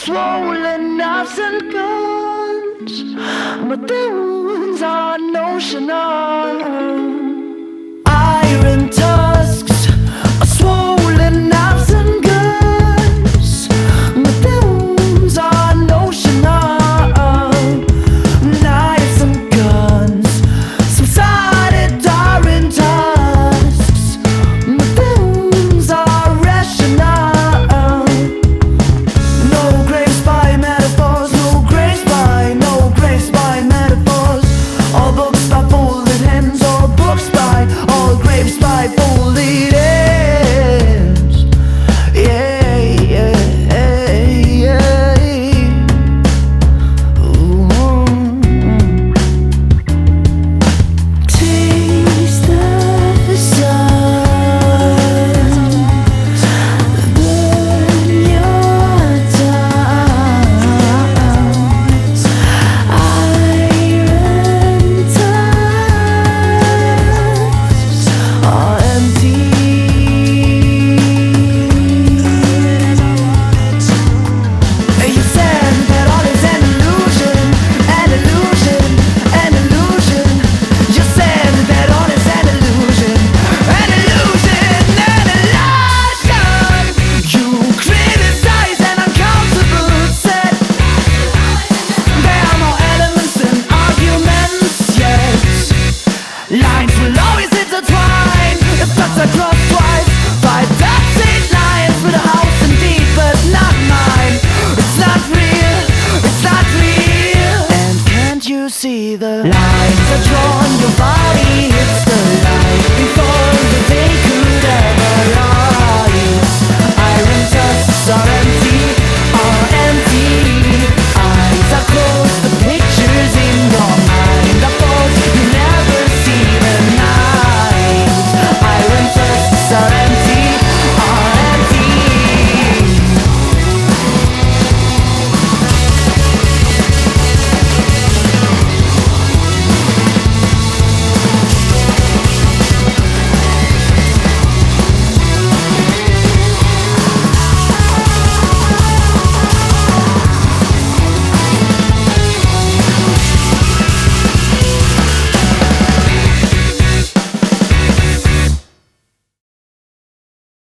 swollen knives and guns, but the wounds are notional. Iron tusks, swollen knives and guns, but the wounds are notional. Knives and guns, subsided are in tusks, but the wounds are rational. No graves by metaphors, no graves by metaphors. All books by folded hands, all books by, all graves by folded hands. Yeah, yeah, yeah. Ooh. Taste the sun, burn your tongues. Iron tusks are empty. You said that all is an illusion, an illusion, an illusion. You said that all is an illusion, an illusion, an illusion. You criticize an uncountable set. There are no elements in arguments yet. Lines will always intertwine if that's across